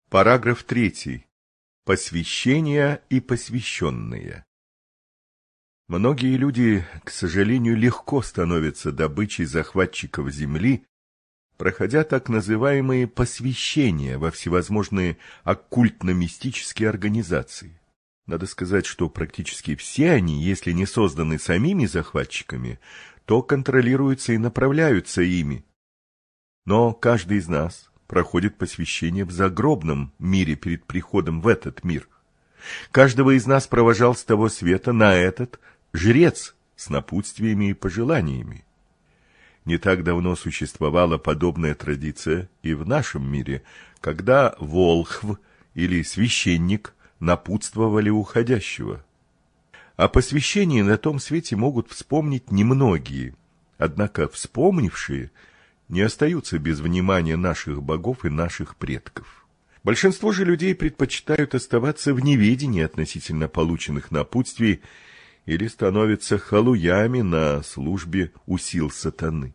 Параграф 3. Посвящение и посвященные. Многие люди, к сожалению, легко становятся добычей захватчиков земли, проходя так называемые посвящения во всевозможные оккультно-мистические организации. Надо сказать, что практически все они, если не созданы самими захватчиками, то контролируются и направляются ими. Но каждый из нас проходит посвящение в загробном мире перед приходом в этот мир. Каждого из нас провожал с того света на этот жрец с напутствиями и пожеланиями. Не так давно существовала подобная традиция и в нашем мире, когда волхв или священник напутствовали уходящего. О посвящении на том свете могут вспомнить немногие, однако вспомнившие не остаются без внимания наших богов и наших предков. Большинство же людей предпочитают оставаться в неведении относительно полученных напутствий или становятся халуями на службе у сил сатаны.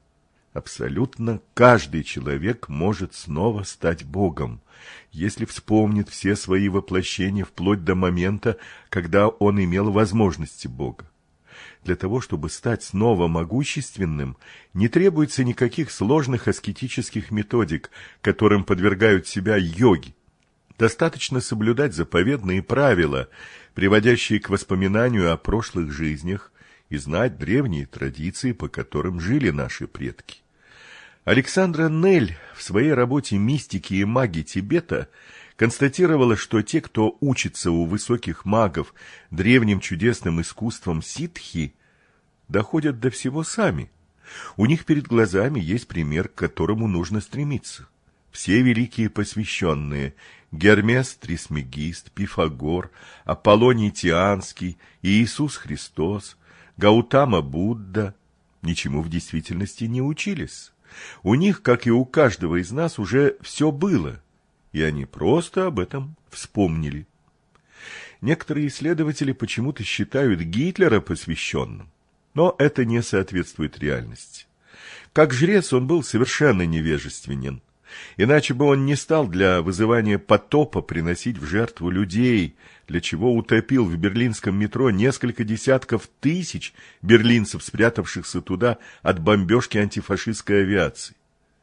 Абсолютно каждый человек может снова стать Богом, если вспомнит все свои воплощения вплоть до момента, когда он имел возможности Бога. Для того, чтобы стать снова могущественным, не требуется никаких сложных аскетических методик, которым подвергают себя йоги. Достаточно соблюдать заповедные правила, приводящие к воспоминанию о прошлых жизнях, и знать древние традиции, по которым жили наши предки. Александра Нель в своей работе «Мистики и маги Тибета» констатировала, что те, кто учится у высоких магов древним чудесным искусством ситхи, доходят до всего сами. У них перед глазами есть пример, к которому нужно стремиться. Все великие посвященные – Гермес Трисмегист, Пифагор, Аполлоний Тианский, Иисус Христос, Гаутама Будда – ничему в действительности не учились. У них, как и у каждого из нас, уже все было, и они просто об этом вспомнили. Некоторые исследователи почему-то считают Гитлера посвященным, но это не соответствует реальности. Как жрец он был совершенно невежественен, иначе бы он не стал для вызывания потопа приносить в жертву людей, для чего утопил в берлинском метро несколько десятков тысяч берлинцев, спрятавшихся туда от бомбежки антифашистской авиации.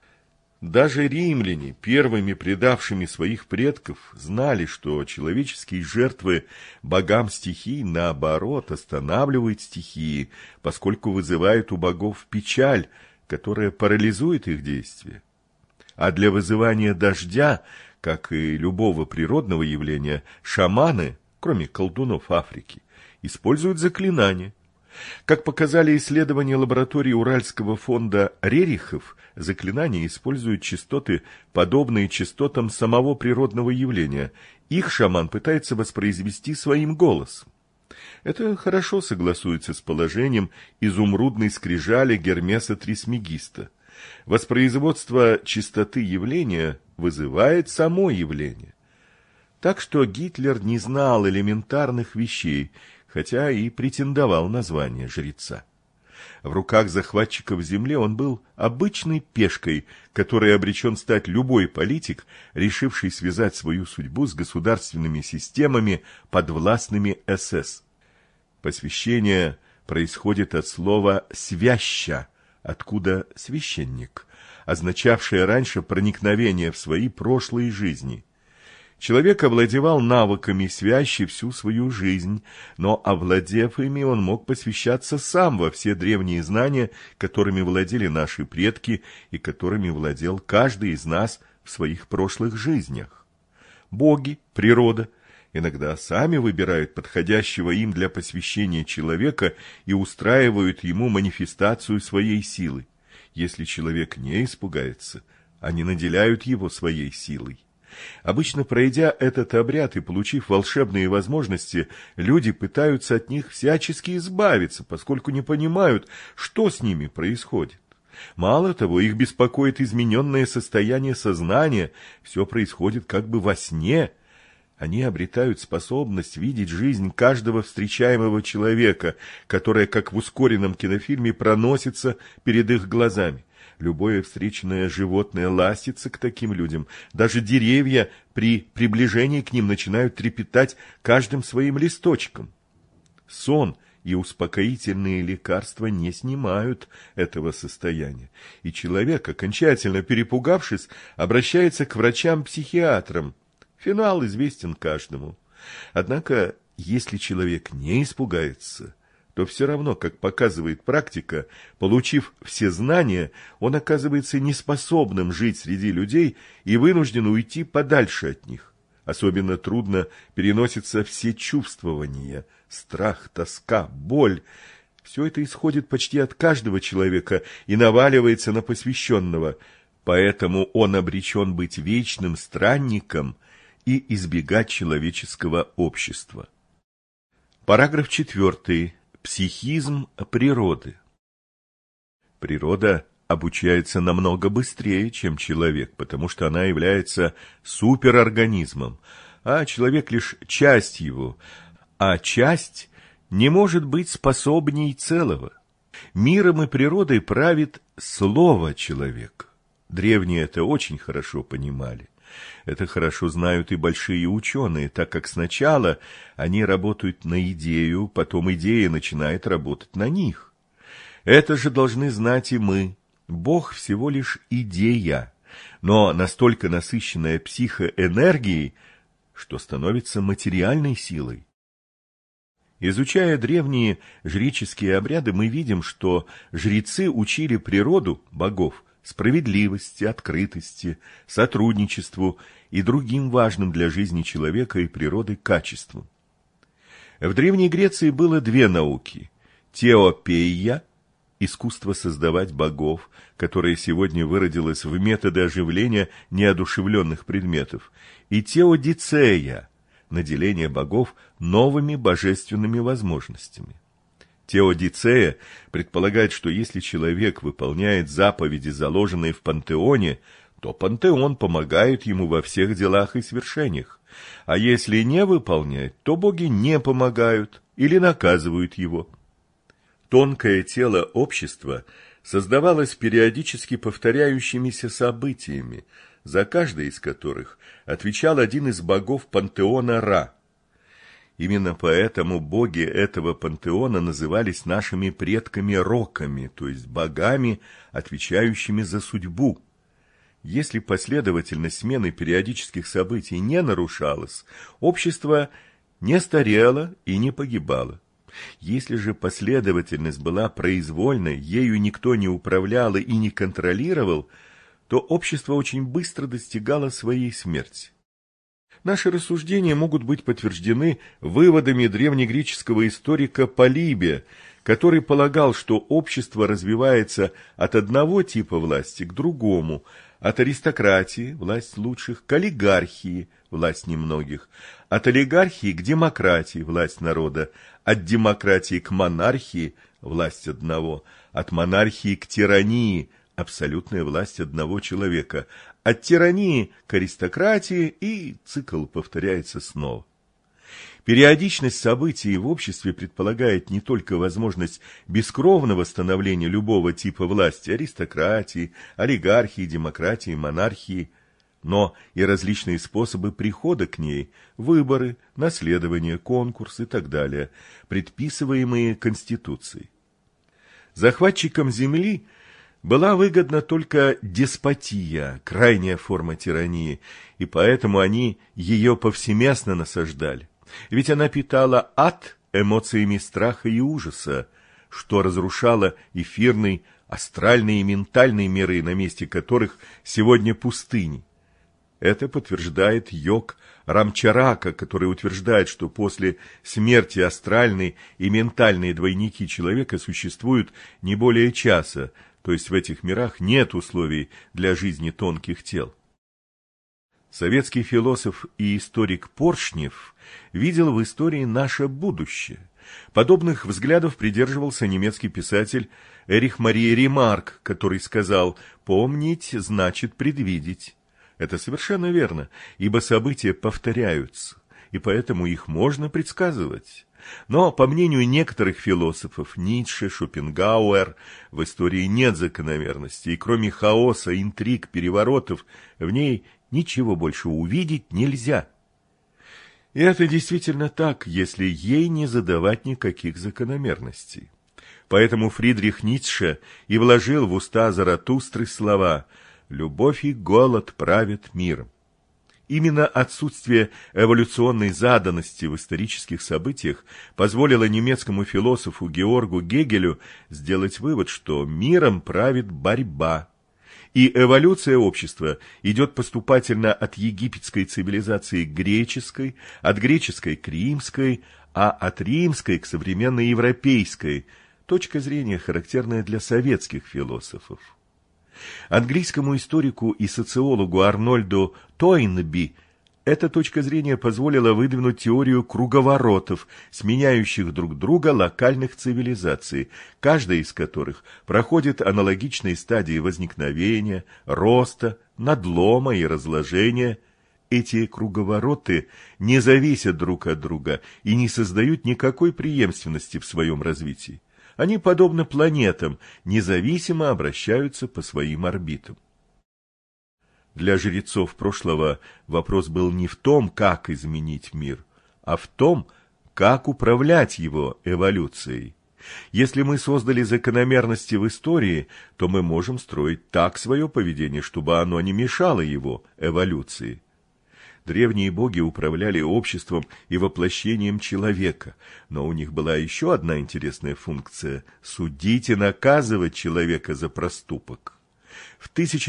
Даже римляне, первыми предавшими своих предков, знали, что человеческие жертвы богам стихий, наоборот, останавливают стихии, поскольку вызывают у богов печаль, которая парализует их действия. А для вызывания дождя, как и любого природного явления, шаманы, кроме колдунов Африки, используют заклинания. Как показали исследования лаборатории Уральского фонда Рерихов, заклинания используют частоты, подобные частотам самого природного явления. Их шаман пытается воспроизвести своим голосом. Это хорошо согласуется с положением изумрудной скрижали Гермеса Трисмегиста. Воспроизводство частоты явления вызывает само явление. Так что Гитлер не знал элементарных вещей, хотя и претендовал на звание жреца. В руках захватчиков земли он был обычной пешкой, которой обречен стать любой политик, решивший связать свою судьбу с государственными системами, подвластными СС. Посвящение происходит от слова «свяща», откуда священник, означавшее раньше проникновение в свои прошлые жизни. Человек овладевал навыками свящи всю свою жизнь, но, овладев ими, он мог посвящаться сам во все древние знания, которыми владели наши предки и которыми владел каждый из нас в своих прошлых жизнях. Боги, природа иногда сами выбирают подходящего им для посвящения человека и устраивают ему манифестацию своей силы. Если человек не испугается, они наделяют его своей силой. Обычно, пройдя этот обряд и получив волшебные возможности, люди пытаются от них всячески избавиться, поскольку не понимают, что с ними происходит. Мало того, их беспокоит измененное состояние сознания, все происходит как бы во сне. Они обретают способность видеть жизнь каждого встречаемого человека, которая, как в ускоренном кинофильме, проносится перед их глазами. Любое встречное животное ластится к таким людям. Даже деревья при приближении к ним начинают трепетать каждым своим листочком. Сон и успокоительные лекарства не снимают этого состояния. И человек, окончательно перепугавшись, обращается к врачам-психиатрам. Финал известен каждому. Однако, если человек не испугается, то все равно, как показывает практика, получив все знания, он оказывается неспособным жить среди людей и вынужден уйти подальше от них. Особенно трудно переносятся все чувствования, страх, тоска, боль. Все это исходит почти от каждого человека и наваливается на посвященного, поэтому он обречен быть вечным странником и избегать человеческого общества. Параграф 4. Психизм природы. Природа обучается намного быстрее, чем человек, потому что она является суперорганизмом, а человек лишь часть его, а часть не может быть способней целого. Миром и природой правит слово человека. Древние это очень хорошо понимали. Это хорошо знают и большие ученые, так как сначала они работают на идею, потом идея начинает работать на них. Это же должны знать и мы. Бог всего лишь идея, но настолько насыщенная психоэнергией, что становится материальной силой. Изучая древние жреческие обряды, мы видим, что жрецы учили природу, богов, справедливости, открытости, сотрудничеству и другим важным для жизни человека и природы качествам. В Древней Греции было две науки – теопеия, искусство создавать богов, которое сегодня выродилось в методы оживления неодушевленных предметов, и теодицея, наделение богов новыми божественными возможностями. Теодицея предполагает, что если человек выполняет заповеди, заложенные в пантеоне, то пантеон помогает ему во всех делах и свершениях, а если не выполняет, то боги не помогают или наказывают его. Тонкое тело общества создавалось периодически повторяющимися событиями, за каждое из которых отвечал один из богов пантеона Ра. Именно поэтому боги этого пантеона назывались нашими предками-роками, то есть богами, отвечающими за судьбу. Если последовательность смены периодических событий не нарушалась, общество не старело и не погибало. Если же последовательность была произвольной, ею никто не управлял и не контролировал, то общество очень быстро достигало своей смерти. Наши рассуждения могут быть подтверждены выводами древнегреческого историка Полибия, который полагал, что общество развивается от одного типа власти к другому, от аристократии, власть лучших, к олигархии, власть немногих, от олигархии к демократии, власть народа, от демократии к монархии, власть одного, от монархии к тирании, абсолютная власть одного человека, от тирании к аристократии, и цикл повторяется снова. Периодичность событий в обществе предполагает не только возможность бескровного становления любого типа власти, аристократии, олигархии, демократии, монархии, но и различные способы прихода к ней, выборы, наследование, конкурс и так далее, предписываемые Конституцией. Захватчикам земли была выгодна только деспотия, крайняя форма тирании, и поэтому они ее повсеместно насаждали. Ведь она питала ад эмоциями страха и ужаса, что разрушало эфирный, астральный и ментальный миры, на месте которых сегодня пустыни. Это подтверждает йог Рамчарака, который утверждает, что после смерти астральные и ментальные двойники человека существуют не более часа, то есть в этих мирах нет условий для жизни тонких тел. Советский философ и историк Поршнев видел в истории наше будущее. Подобных взглядов придерживался немецкий писатель Эрих Мария Ремарк, который сказал: «Помнить значит предвидеть». Это совершенно верно, ибо события повторяются, и поэтому их можно предсказывать. Но, по мнению некоторых философов, Ницше, Шопенгауэр, в истории нет закономерности, и кроме хаоса, интриг, переворотов, в ней ничего больше увидеть нельзя. И это действительно так, если ей не задавать никаких закономерностей. Поэтому Фридрих Ницше и вложил в уста Заратустры слова «Любовь и голод правят миром». Именно отсутствие эволюционной заданности в исторических событиях позволило немецкому философу Георгу Гегелю сделать вывод, что миром правит борьба. И эволюция общества идет поступательно от египетской цивилизации к греческой, от греческой к римской, а от римской к современной европейской, точка зрения, характерная для советских философов. Английскому историку и социологу Арнольду Тойнби эта точка зрения позволила выдвинуть теорию круговоротов, сменяющих друг друга локальных цивилизаций, каждая из которых проходит аналогичные стадии возникновения, роста, надлома и разложения. Эти круговороты не зависят друг от друга и не создают никакой преемственности в своем развитии. Они, подобно планетам, независимо обращаются по своим орбитам. Для жрецов прошлого вопрос был не в том, как изменить мир, а в том, как управлять его эволюцией. Если мы создали закономерности в истории, то мы можем строить так свое поведение, чтобы оно не мешало его эволюции. Древние боги управляли обществом и воплощением человека, но у них была еще одна интересная функция – судить и наказывать человека за проступок. В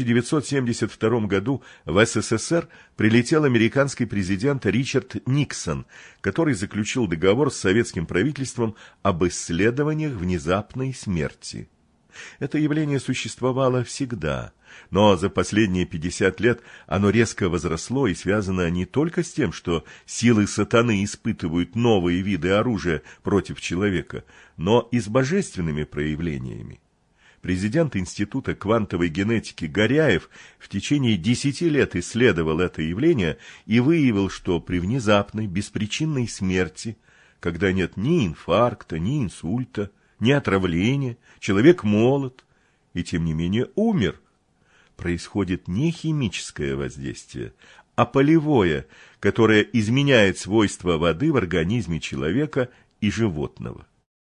1972 году в СССР прилетел американский президент Ричард Никсон, который заключил договор с советским правительством об исследованиях внезапной смерти. Это явление существовало всегда, но за последние 50 лет оно резко возросло и связано не только с тем, что силы сатаны испытывают новые виды оружия против человека, но и с божественными проявлениями. Президент Института квантовой генетики Горяев в течение 10 лет исследовал это явление и выявил, что при внезапной, беспричинной смерти, когда нет ни инфаркта, ни инсульта, ни отравления, человек молод и, тем не менее, умер, происходит не химическое воздействие, а полевое, которое изменяет свойства воды в организме человека и животного.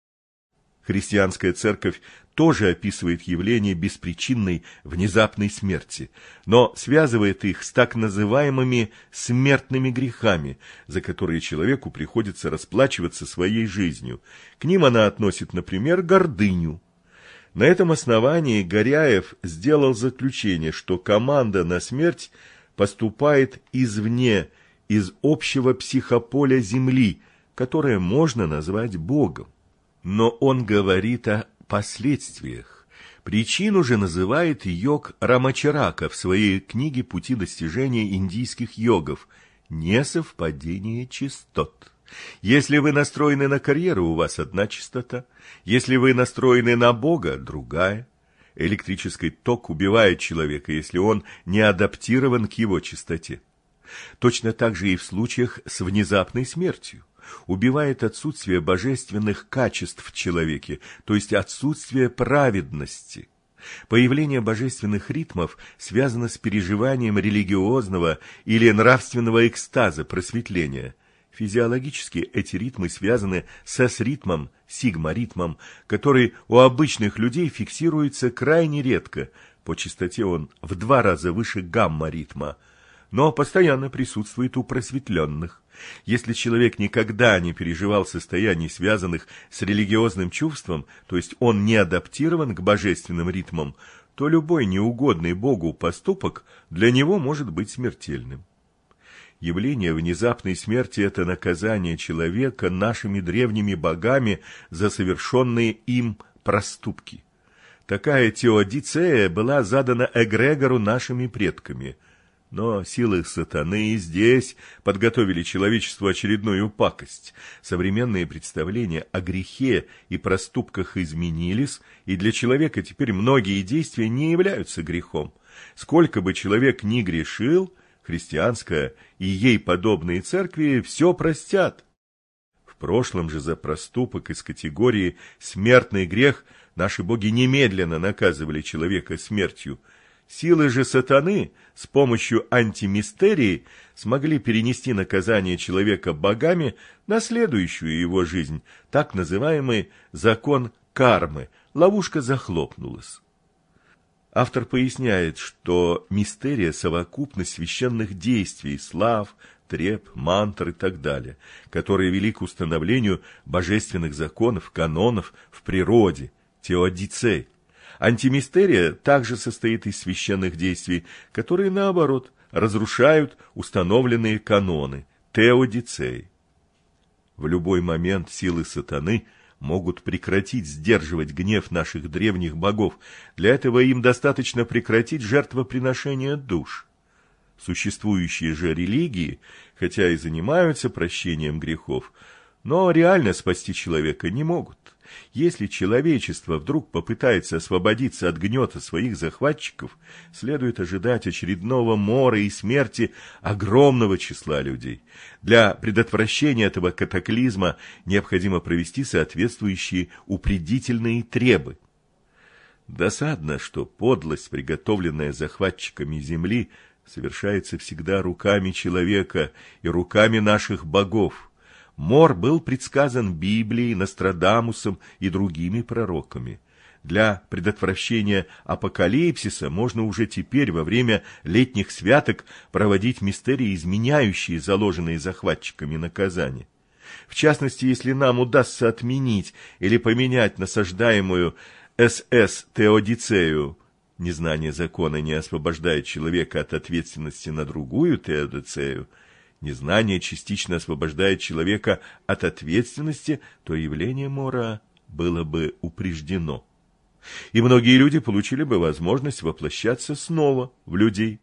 Христианская церковь тоже описывает явление беспричинной внезапной смерти, но связывает их с так называемыми смертными грехами, за которые человеку приходится расплачиваться своей жизнью. К ним она относит, например, гордыню. На этом основании Горяев сделал заключение, что команда на смерть поступает извне, из общего психополя Земли, которое можно назвать Богом. Но он говорит о последствиях. Причину же называет йог Рамачарака в своей книге «Пути достижения индийских йогов» – несовпадение частот. Если вы настроены на карьеру, у вас одна частота, если вы настроены на Бога – другая. Электрический ток убивает человека, если он не адаптирован к его частоте. Точно так же и в случаях с внезапной смертью. Убивает отсутствие божественных качеств в человеке, то есть отсутствие праведности. Появление божественных ритмов связано с переживанием религиозного или нравственного экстаза, просветления. Физиологически эти ритмы связаны с S-ритмом, сигма-ритмом, который у обычных людей фиксируется крайне редко, по частоте он в 2 раза выше гамма-ритма, но постоянно присутствует у просветленных. Если человек никогда не переживал состояний, связанных с религиозным чувством, то есть он не адаптирован к божественным ритмам, то любой неугодный Богу поступок для него может быть смертельным. Явление внезапной смерти – это наказание человека нашими древними богами за совершенные им проступки. Такая теодицея была задана эгрегору нашими предками. Но силы сатаны и здесь подготовили человечеству очередную пакость. Современные представления о грехе и проступках изменились, и для человека теперь многие действия не являются грехом. Сколько бы человек ни грешил, христианская и ей подобные церкви все простят. В прошлом же за проступок из категории «смертный грех» наши боги немедленно наказывали человека смертью. Силы же сатаны с помощью антимистерии смогли перенести наказание человека богами на следующую его жизнь, так называемый закон кармы. Ловушка захлопнулась. Автор поясняет, что мистерия – совокупность священных действий, слав, треб, мантр и так далее, которые вели к установлению божественных законов, канонов в природе, теодицей. Антимистерия также состоит из священных действий, которые, наоборот, разрушают установленные каноны, теодицей. В любой момент силы сатаны могут прекратить сдерживать гнев наших древних богов. Для этого им достаточно прекратить жертвоприношение душ. Существующие же религии, хотя и занимаются прощением грехов, но реально спасти человека не могут. Если человечество вдруг попытается освободиться от гнета своих захватчиков, следует ожидать очередного мора и смерти огромного числа людей. Для предотвращения этого катаклизма необходимо провести соответствующие упредительные требы. Досадно, что подлость, приготовленная захватчиками земли, совершается всегда руками человека и руками наших богов. Мор был предсказан Библией, Нострадамусом и другими пророками. Для предотвращения апокалипсиса можно уже теперь во время летних святок проводить мистерии, изменяющие заложенные захватчиками наказания. В частности, если нам удастся отменить или поменять насаждаемую теодицею, незнание закона не освобождает человека от ответственности на другую теодицею, незнание частично освобождает человека от ответственности, то явление мора было бы упреждено. И многие люди получили бы возможность воплощаться снова в людей.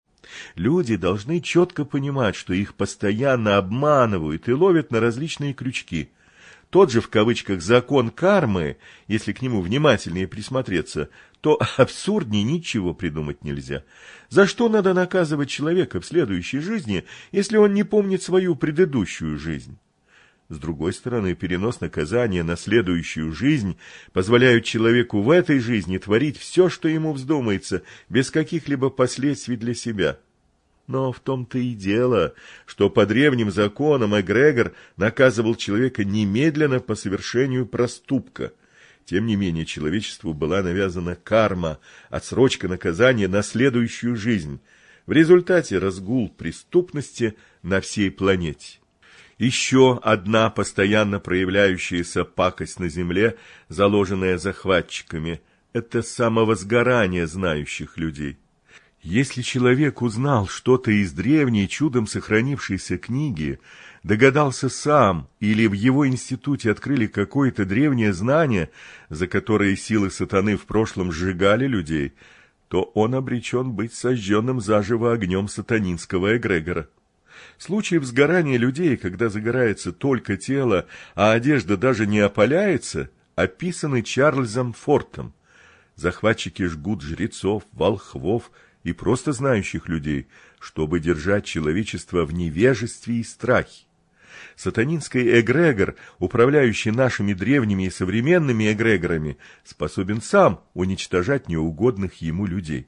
Люди должны четко понимать, что их постоянно обманывают и ловят на различные крючки. Тот же, в кавычках, закон кармы, если к нему внимательнее присмотреться, то абсурднее ничего придумать нельзя. За что надо наказывать человека в следующей жизни, если он не помнит свою предыдущую жизнь? С другой стороны, перенос наказания на следующую жизнь позволяет человеку в этой жизни творить все, что ему вздумается, без каких-либо последствий для себя. Но в том-то и дело, что по древним законам эгрегор наказывал человека немедленно по совершению проступка. Тем не менее, человечеству была навязана карма, отсрочка наказания на следующую жизнь. В результате разгул преступности на всей планете. Еще одна постоянно проявляющаяся пакость на земле, заложенная захватчиками, это самовозгорание знающих людей. Если человек узнал что-то из древней, чудом сохранившейся книги, догадался сам, или в его институте открыли какое-то древнее знание, за которое силы сатаны в прошлом сжигали людей, то он обречен быть сожженным заживо огнем сатанинского эгрегора. Случаи сгорания людей, когда загорается только тело, а одежда даже не опаляется, описаны Чарльзом Фортом. Захватчики жгут жрецов, волхвов и просто знающих людей, чтобы держать человечество в невежестве и страхе. Сатанинский эгрегор, управляющий нашими древними и современными эгрегорами, способен сам уничтожать неугодных ему людей.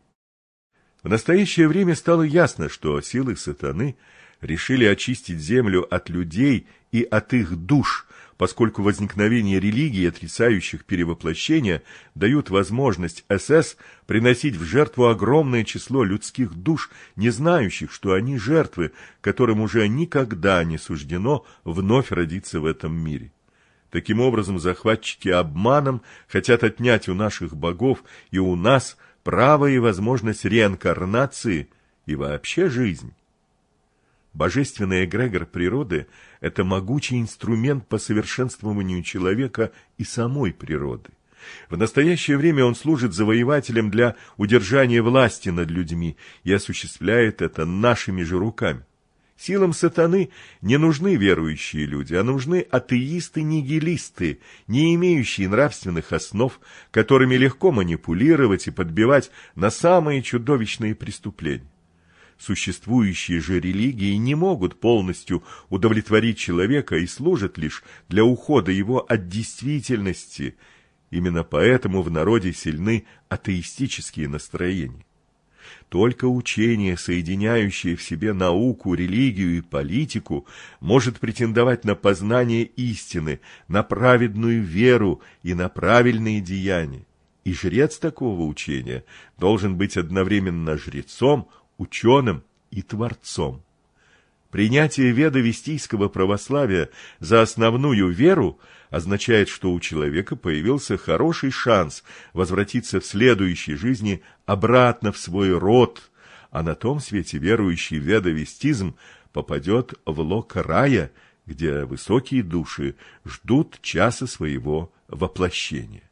В настоящее время стало ясно, что силы сатаны решили очистить землю от людей и от их душ, поскольку возникновение религий, отрицающих перевоплощение, дают возможность СС приносить в жертву огромное число людских душ, не знающих, что они жертвы, которым уже никогда не суждено вновь родиться в этом мире. Таким образом, захватчики обманом хотят отнять у наших богов и у нас право и возможность реинкарнации и вообще жизнь. Божественный эгрегор природы – это могучий инструмент по совершенствованию человека и самой природы. В настоящее время он служит завоевателем для удержания власти над людьми и осуществляет это нашими же руками. Силам сатаны не нужны верующие люди, а нужны атеисты-нигилисты, не имеющие нравственных основ, которыми легко манипулировать и подбивать на самые чудовищные преступления. Существующие же религии не могут полностью удовлетворить человека и служат лишь для ухода его от действительности. Именно поэтому в народе сильны атеистические настроения. Только учение, соединяющее в себе науку, религию и политику, может претендовать на познание истины, на праведную веру и на правильные деяния. И жрец такого учения должен быть одновременно жрецом, ученым и творцом. Принятие ведовестийского православия за основную веру означает, что у человека появился хороший шанс возвратиться в следующей жизни обратно в свой род, а на том свете верующий в ведовестизм попадет в локо рая, где высокие души ждут часа своего воплощения.